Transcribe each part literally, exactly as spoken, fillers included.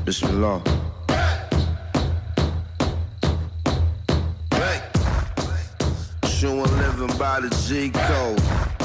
Bismillah. Hey, you and living by the G code.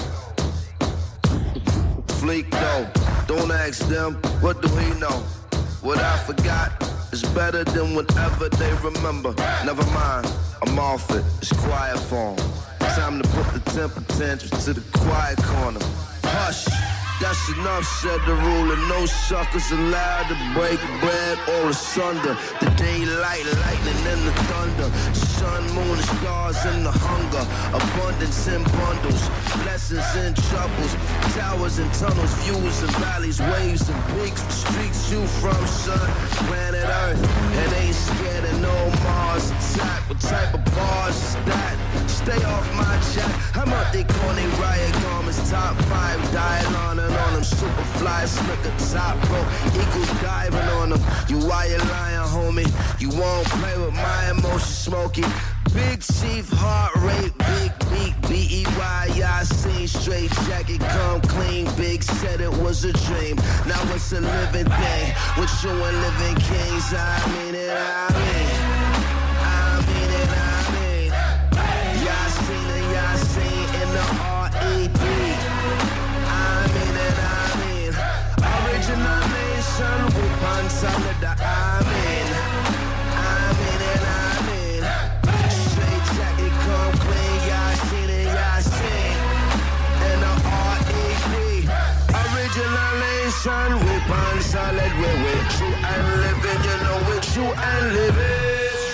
Fleek though, don't ask them, what do he know? What I forgot is better than whatever they remember. Never mind, I'm off it, it's quiet form. Time to put the temper tantrums to the quiet corner. Hush, that's enough, said the ruler. No suckers allowed to break bread or asunder. The daylight, lightning and the thunder. Sun, moon, and stars and the hunger. Abundance in bundles, blessings and troubles. Towers and tunnels, views and valleys, waves and peaks. Streets you from, sun, planet Earth. And ain't scared of no Mars attack. What type of bars is that? Stay off my jack. I'm out they corny riot garments. Top five, dial on and on them. Super fly, slicker, top rope. Eagles diving on them. You why you lying, homie? You won't play with my emotions, Smokey. Big chief, heart rate, big beat, B E Y, I seen straight jacket, come clean, big said it was a dream. Now it's a living thing, with you and living kings, I mean it, I mean, I mean it, I mean. Y'all seen it, y'all seen in the R E D. I mean it, I mean. Original nation, with one solid, I mean. I mean it, I mean. Straight jacket, come clean, y'all seen it, y'all seen. In the R E D. Original nation, with one solid, we're with you and living, you know with you and living.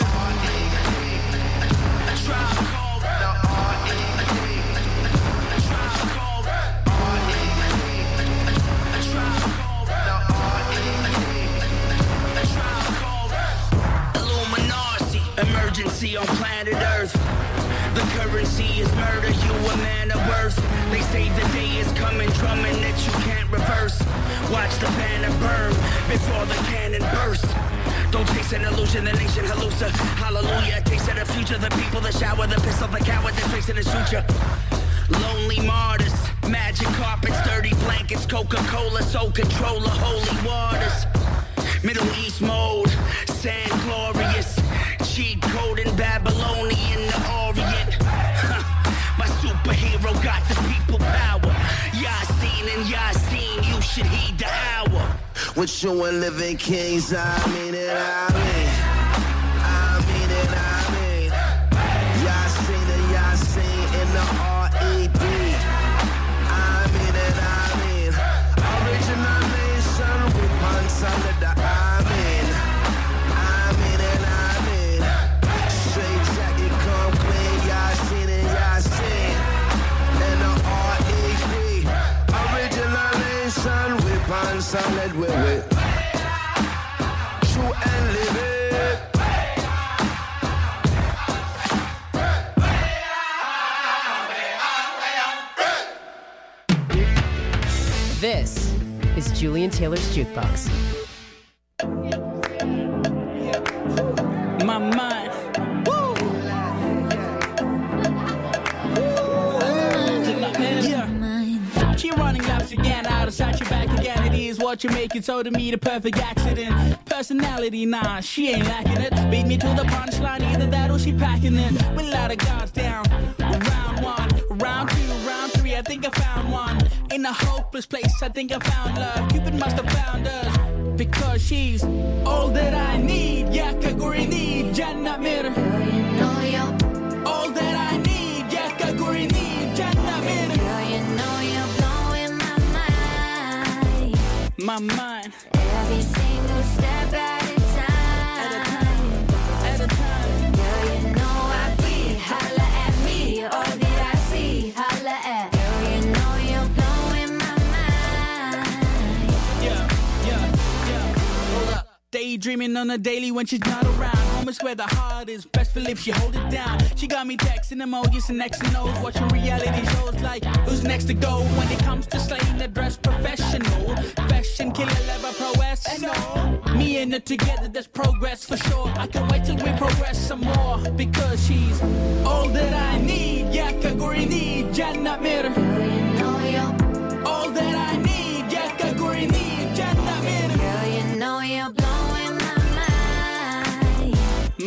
Emergency on planet Earth. The currency is murder, you a man of worth. They say the day is coming, drumming that you can't reverse. Watch the banner burn before the cannon bursts. Don't chase an illusion, the nation hallucina. Hallelujah, taste of the future. The people, the shower, the pistol, the coward that's facing the future. Lonely martyrs, magic carpets, dirty blankets, Coca-Cola, soul controller, holy waters. Middle East mode, sand glorious. Cheat code in Babylonian, the Orient. My superhero got the people power. Yasin and Yasin, you should heed the hour. With you and living kings, I mean it, I mean. I mean it, I mean. Yasin and Yasin in the R E D. I mean it, I mean. Original nation with one solid, I mean. I mean it, I mean. Straight jacket, come clean, Yasin and Yasin. In the R E D. Original nation with one solid, we're with. True and live it. This is Julian Taylor's Jukebox. My mind. Woo! Yeah. She running laps again, out of sight, you back again. It is what you make it, so to me the perfect accident. Personality, nah, she ain't lacking it. Beat me to the punchline, either that or she packing it. With a lot of guards down. Round one, round two, round three, I think I found one. In a hopeless place, I think I found love. Cupid must have found us. Because she's all that I need. Yakaguri need Jannah mirror. Girl, you know you're all that I need. Yakaguri need Jannah mirror. Girl, you know you're blowing my mind. My mind. Every single step at a time. At a time. At a time. Girl, you know I be. Holla at me. All that I see. Holla at. Girl, you know you're blowing my mind. Yeah, yeah, yeah. Hold up. Daydreaming on a daily when she's not around. Home is where the heart is. Best for if she hold it down. She got me texting emojis and X and O's. Watching reality shows like who's next to go. When it comes to slaying the dress professional. Fashion killer level prowess. And all. Me and her together, there's progress for sure. I can't wait till we progress some more. Because she's all that I need. Yakaguri need Jannah mirror. Girl, you know you're all that I need. Yakaguri need Jannah mirror. Girl, you know you're blowing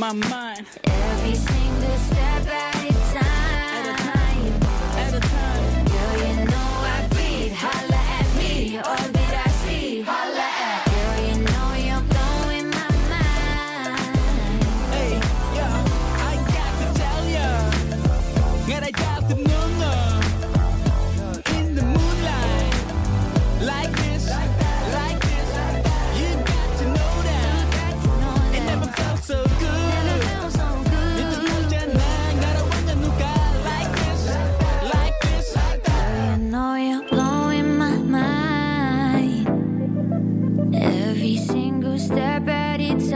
my mind. Every single step at a time. At a time. Girl, you know I breathe. Holla at me. All that I see. Holla at. Girl, you know you're blowing my mind. Hey, yeah, I got to tell ya. Get I got to know no. In the moonlight, like this, like this. You got to know that. It never felt so good. Never felt so good. It's the moonshine line. Gotta want a new guy like this, like this. Girl, you know you're blowing my mind. Every single step at a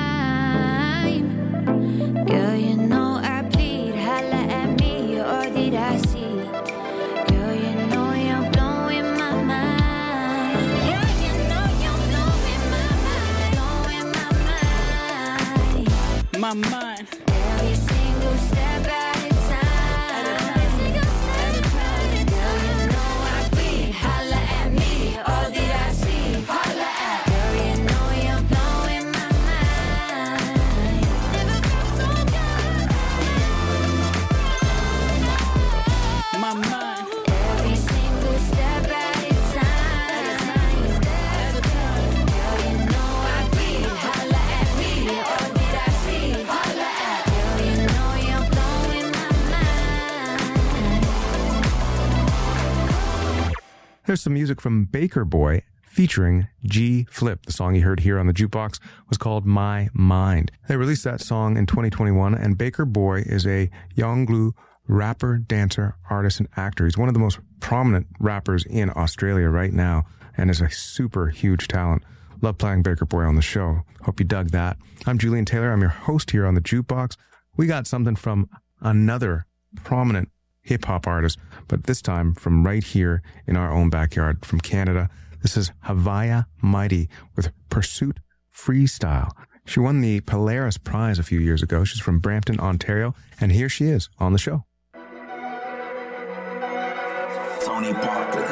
time. Girl, you know I bleed. Holla at me, or did I see? Girl, you know you're blowing my mind. Girl, you know you're blowing my mind. Blowing my mind. My mind. Every single step at a time. Every single step at a time. Girl, you know I breathe. Holla at me, all that I see. Holla at. Girl, you know you're blowing my mind. Never felt so good. My mind. Every single step at a time. At a time. Girl, you know I breathe. Holla at me, all that I see. Holla at. Girl, you know you're blowing my mind. There's some music from Baker Boy featuring G Flip. The song you heard here on the jukebox was called My Mind. They released that song in twenty twenty-one, and Baker Boy is a Yolngu rapper, dancer, artist, and actor. He's one of the most prominent rappers in Australia right now and is a super huge talent. Love playing Baker Boy on the show. Hope you dug that. I'm Julian Taylor. I'm your host here on the jukebox. We got something from another prominent hip-hop artist, but this time from right here in our own backyard from Canada. This is Havaya Mighty with Pursuit Freestyle. She won the Polaris Prize a few years ago. She's from Brampton, Ontario, and here she is on the show. Tony Parker.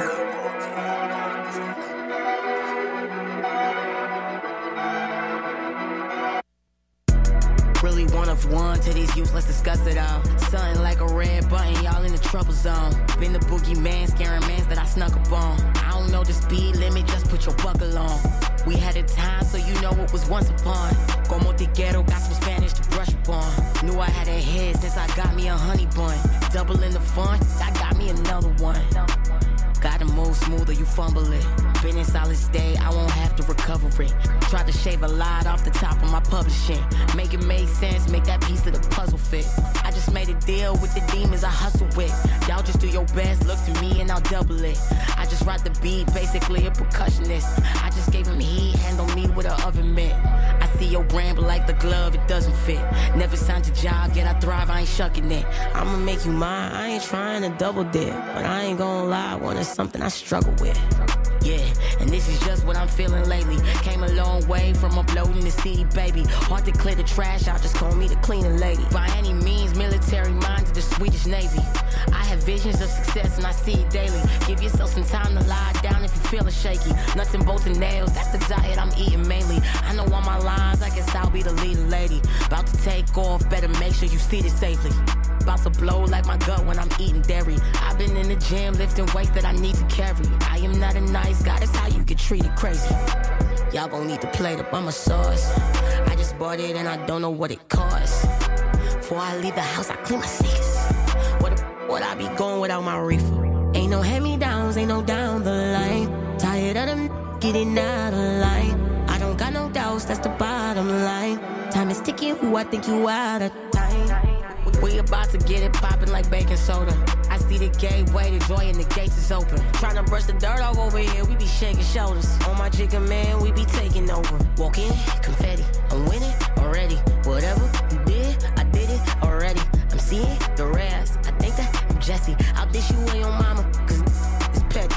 Really one of one to these youths, let's discuss it all. Something like a red button, y'all in the trouble zone. Been the boogeyman, scaring mans that I snuck up on. I don't know the speed limit, just put your buckle on. We had a time, so you know what was once upon. Como te quiero, got some Spanish to brush upon. Knew I had a head since I got me a honey bun. Doubling the fun, I got me another one. Gotta move smoother, you fumble it. Been in solid state, I won't have to recover it. Tried to shave a lot off the top of my publishing. Make it make sense, make that piece of the puzzle fit. I just made a deal with the demons I hustle with. Y'all just do your best, look to me and I'll double it. I just ride the beat, basically a percussionist. I just gave him heat, handle me with an oven mitt. I see your brand, but like the glove, it doesn't fit. Never signed a job, yet I thrive, I ain't shucking it. I'ma make you mine, I ain't trying to double dip. But I ain't gonna lie, one is something I struggle with. Yeah, and this is just what I'm feeling lately. Came a long way from uploading the C D, baby. Hard to clear the trash out, just call me the cleaner lady. By any means, military minded, the Swedish Navy. I have visions of success and I see it daily. Give yourself some time to lie down if you're feeling shaky. Nuts and bolts and nails, that's the diet I'm eating mainly. I know all my lines, I guess I'll be the leading lady. About to take off, better make sure you see this safely. About to blow like my gut when I'm eating dairy. I've been in the gym lifting weights that I need to carry. I am not a nice guy, that's how you get treated crazy. Y'all gon' need to plate up, I'm a sauce. I just bought it and I don't know what it costs. Before I leave the house, I clean my sneakers. What the would I be going without my reefer? Ain't no hand-me-downs, ain't no down the line. Tired of them getting out of line. I don't got no doubts, that's the bottom line. Time is ticking, who I think you out of time. We about to get it poppin' like baking soda. I see the gateway, the joy and the gates is open. Tryna brush the dirt off over here, we be shaking shoulders. On my chicken man, we be taking over. Walk in, confetti, I'm winning already. Whatever you did, I did it already. I'm seeing the rest, I think that I'm Jesse. I'll dish you and your mama, cause it's petty.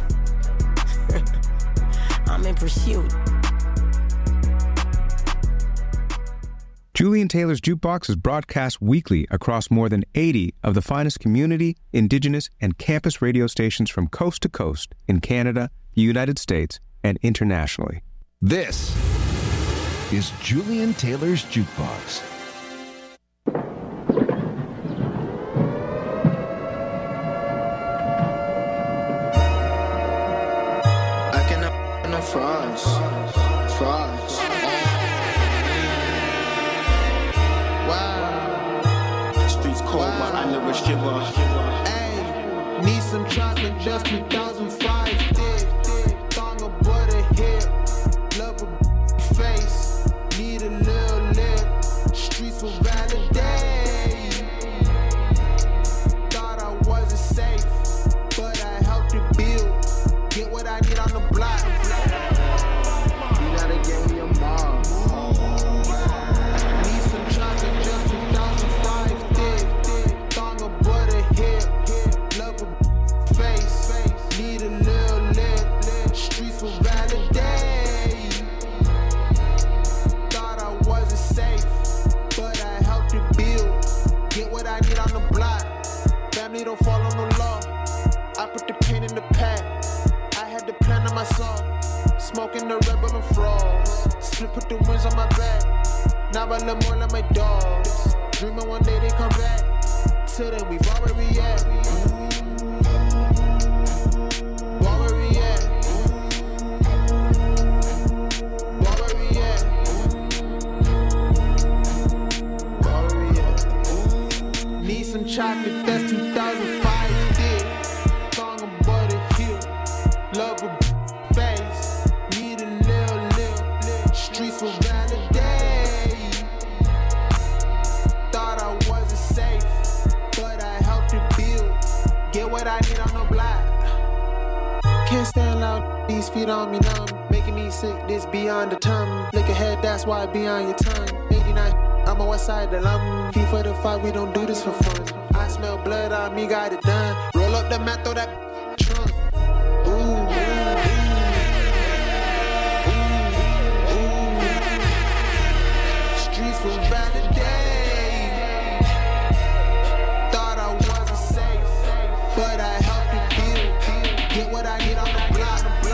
I'm in pursuit. Julian Taylor's Jukebox is broadcast weekly across more than eighty of the finest community, indigenous, and campus radio stations from coast to coast in Canada, the United States, and internationally. This is Julian Taylor's Jukebox. fries, fries. Wow. Streets cold, wow. But I never shiver. Hey, need some chocolate, just two thousand five. Thick, thick, thong of butter hip. Love a face, need a little lip. Streets will validate. Thought I wasn't safe, but I helped it build. Get what I need on the block. You gotta get me a mom. Need some chocolate, just two thousand five. Thick, thick, thong of butter hip. Love a face, need a little lip. Streets will validate. Thought I wasn't safe, but I helped it build. Get what I need on the block. Family don't follow no law. I put the pen in the pad. I had the plan on my song. Smoking the rebel and frogs. Split put the wings on my back. Now I look more like my dogs. Dreaming one day they come back. Till then we've already at. Where we at? Where we at? Where we at? Need some chocolate, that's two thousand five. Thick, thong of butter here. Love a face, need a little lip. Streets will validate. Thought I wasn't safe, but I helped it build. Get what I need on the block. Can't stand loud, these feet on me numb. Making me sick, this beyond the tongue. Look ahead, that's why beyond your tongue. eighty-nine, I'm a west side alum. Feet for the fight, we don't do this for fun. I smell blood on me, got it done. Roll up the mat, throw that trunk. Ooh, ooh, ooh, ooh. Streets will validate. Thought I wasn't safe, but I helped it build. Get what I need on the block.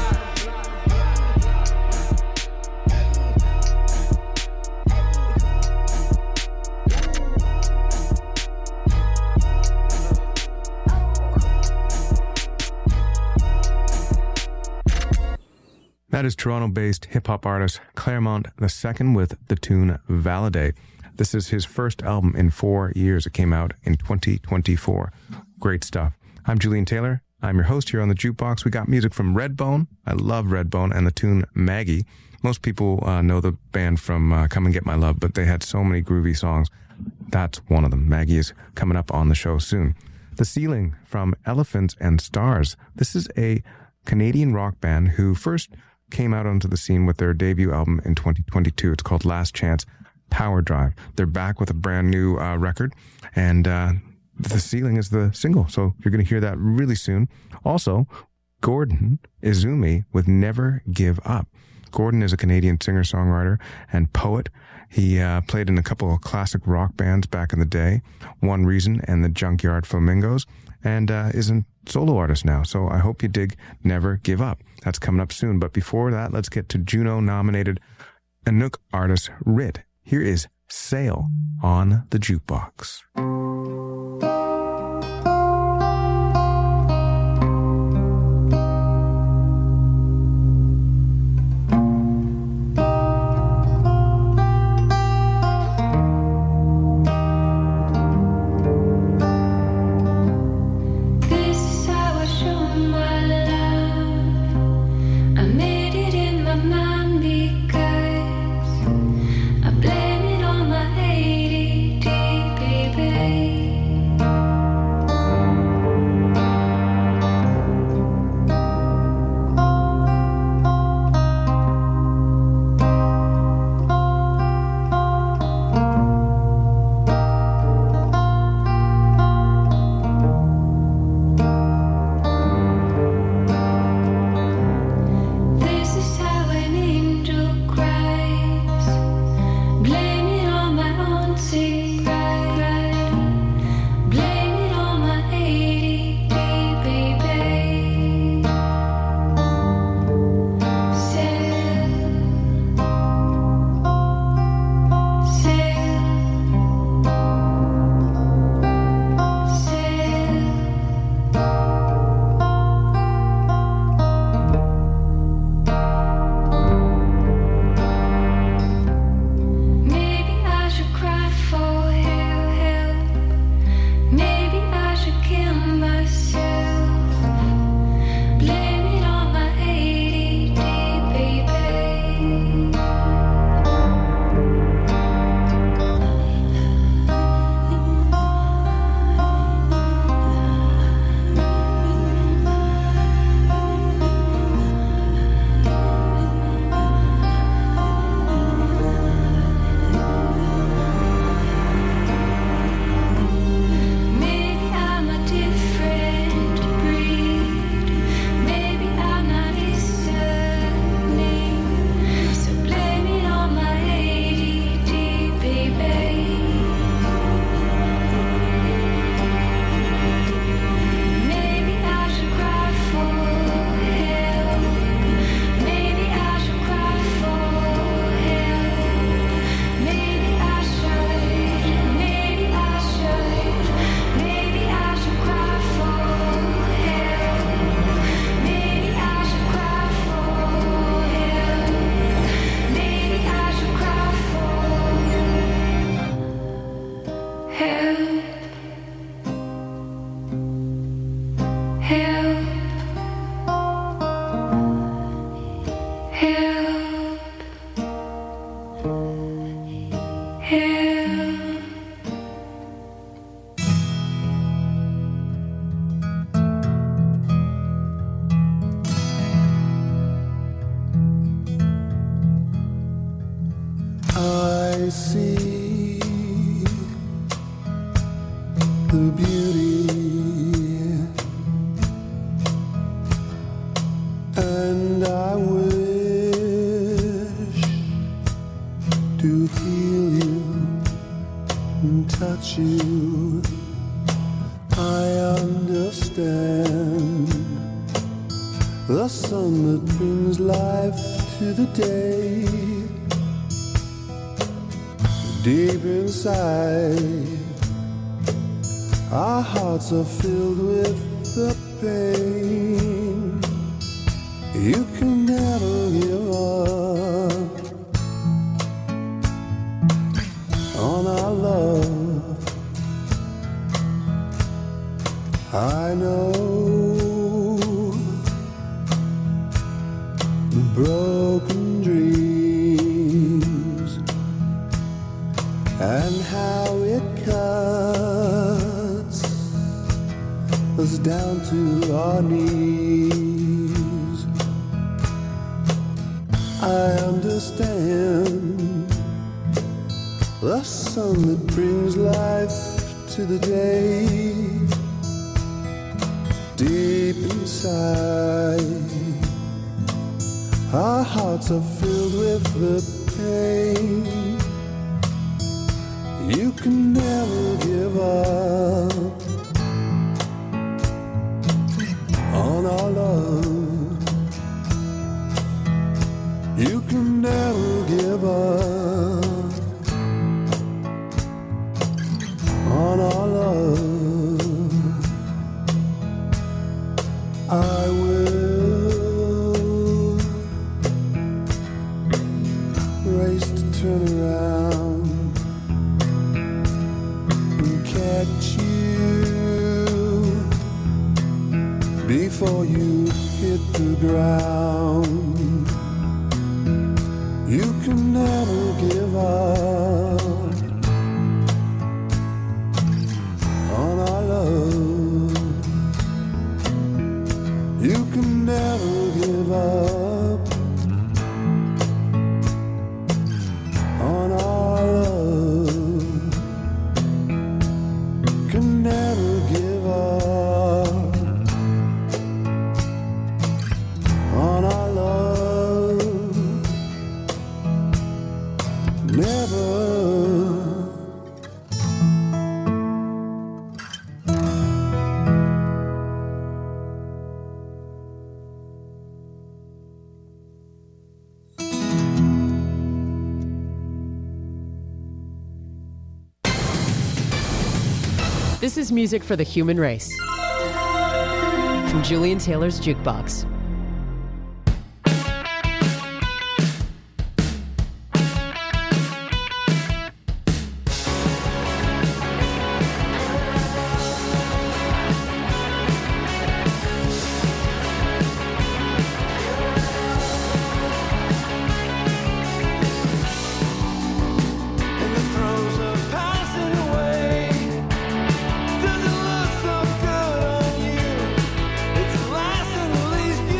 That is Toronto-based hip-hop artist Claremont the Second with the tune Validate. This is his first album in four years. It came out in twenty twenty-four. Great stuff. I'm Julian Taylor. I'm your host here on the Jukebox. We got music from Redbone. I love Redbone and the tune Maggie. Most people uh, know the band from uh, Come and Get My Love, but they had so many groovy songs. That's one of them. Maggie is coming up on the show soon. The Ceiling from Elephants and Stars. This is a Canadian rock band who first came out onto the scene with their debut album in twenty twenty-two. It's called Last Chance Power Drive. They're back with a brand new uh, record, and uh, The Ceiling is the single, so you're going to hear that really soon. Also, Gordon Izumi with Never Give Up. Gordon is a Canadian singer-songwriter and poet. He uh, played in a couple of classic rock bands back in the day, One Reason and the Junkyard Flamingos, and uh, is a solo artist now. So I hope you dig Never Give Up. That's coming up soon. But before that, let's get to Juno-nominated Inuk artist Rit. Here is Sail on the Jukebox. Blame it on my A D D, baby. I see the beauty and I wish to heal you and touch you. I understand the sun that brings life to the day. Deep inside, our hearts are filled with the pain. You can never give up on our love. I know the broken dreams and how it cuts us down to our knees. I understand the sun that brings life to the day. Deep inside, our hearts are filled with the pain. You can never give up on our love. You can never give up on our love. I will race to turn around and catch you before you hit the ground. You can never give up on our love. You can never give up on our love. Can never give up on our love. Never. This is music for the human race. From Julian Taylor's Jukebox. Does it look so good on you? It's the last and the least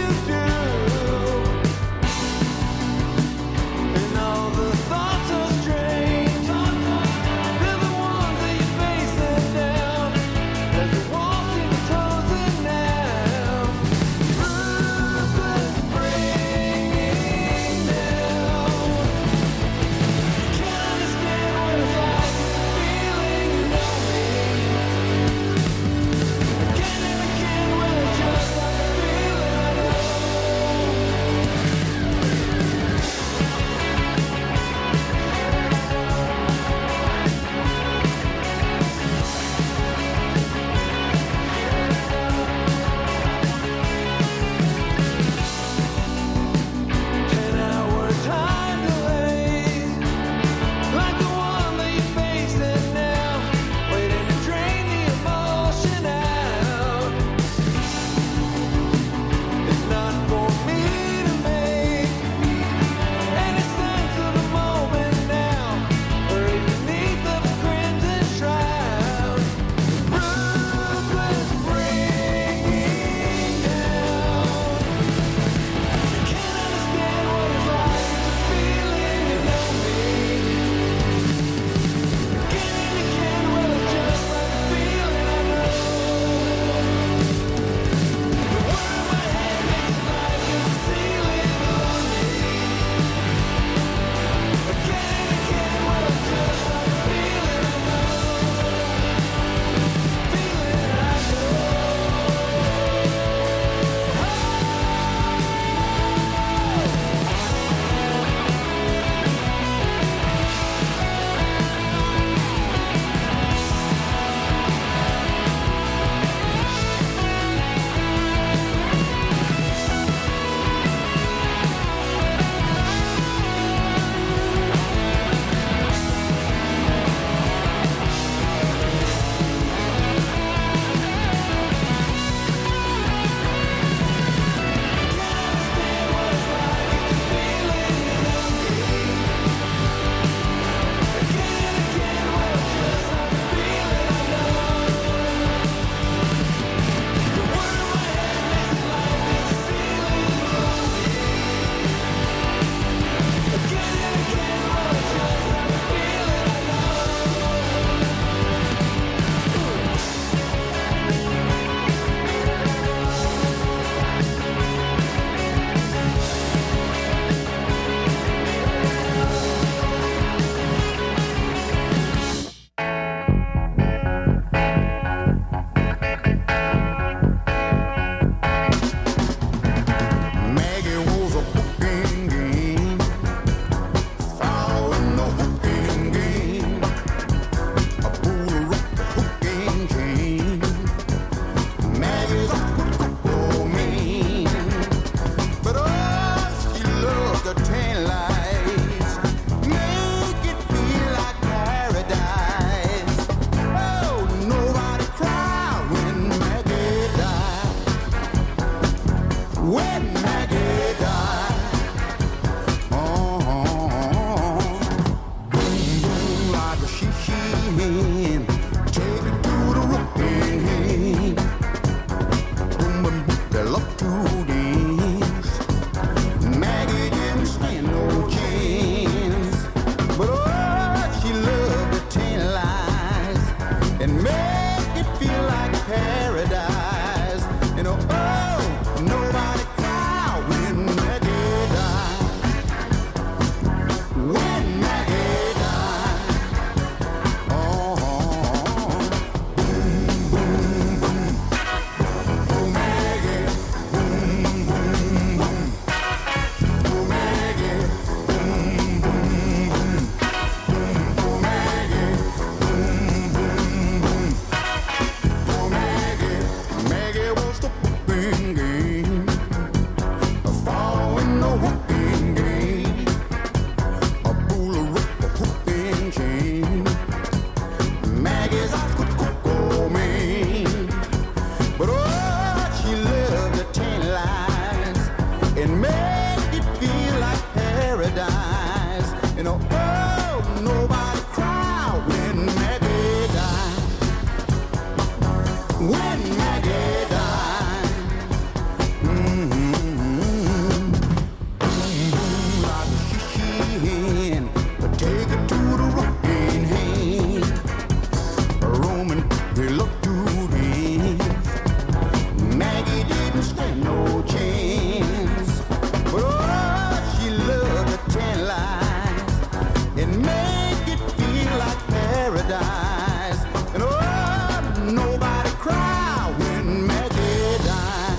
hand, take her to the rocking hand. Roman, they look to him. Maggie didn't stand no chance, but oh, she loved the tantalize and make it feel like paradise. And oh, nobody cried when Maggie died.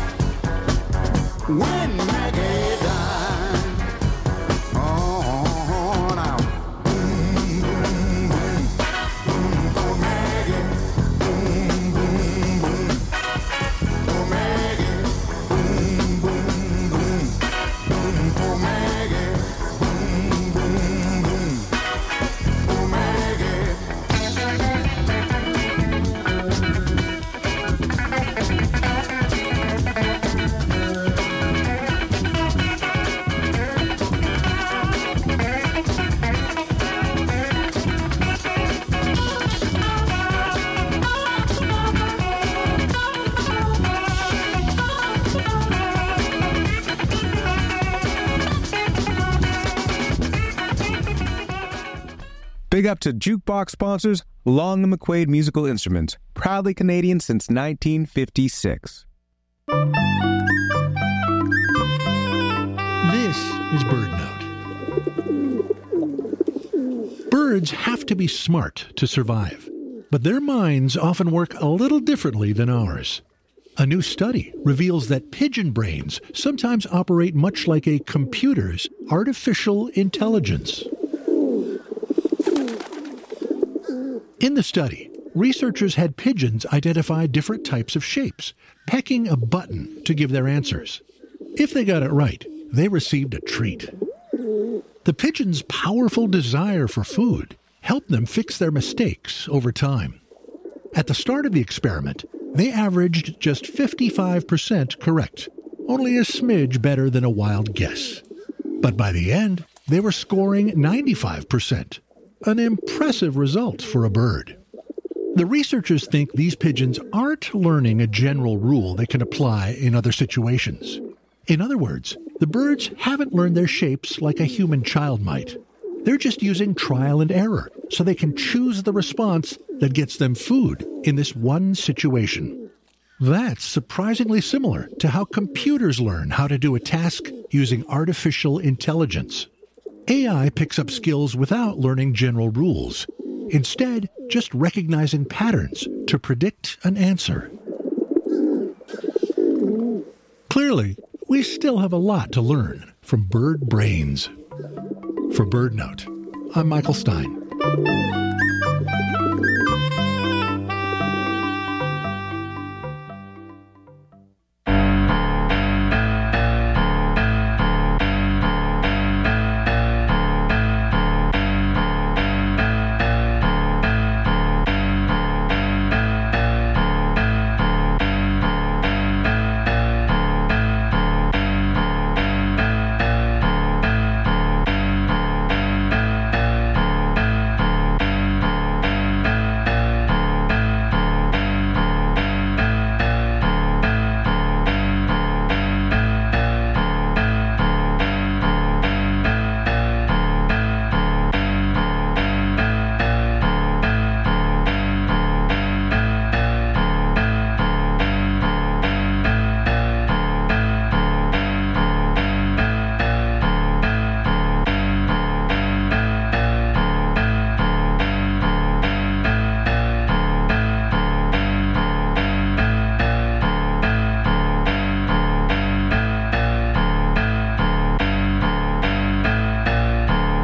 When Maggie died. Oh, now. Boom, boom, boom. Boom for Maggie. Boom, boom, boom. For Maggie. Boom, boom, boom. Boom for Maggie. Boom, boom, boom. For Maggie. Big up to Jukebox sponsors Long and McQuaid Musical Instruments, proudly Canadian since nineteen fifty-six. This is BirdNote. Birds have to be smart to survive, but their minds often work a little differently than ours. A new study reveals that pigeon brains sometimes operate much like a computer's artificial intelligence. In the study, researchers had pigeons identify different types of shapes, pecking a button to give their answers. If they got it right, they received a treat. The pigeons' powerful desire for food helped them fix their mistakes over time. At the start of the experiment, they averaged just fifty-five percent correct, only a smidge better than a wild guess. But by the end, they were scoring ninety-five percent. An impressive result for a bird. The researchers think these pigeons aren't learning a general rule they can apply in other situations. In other words, the birds haven't learned their shapes like a human child might. They're just using trial and error so they can choose the response that gets them food in this one situation. That's surprisingly similar to how computers learn how to do a task using artificial intelligence. A I picks up skills without learning general rules, instead just recognizing patterns to predict an answer. Clearly, we still have a lot to learn from bird brains. For BirdNote, I'm Michael Stein.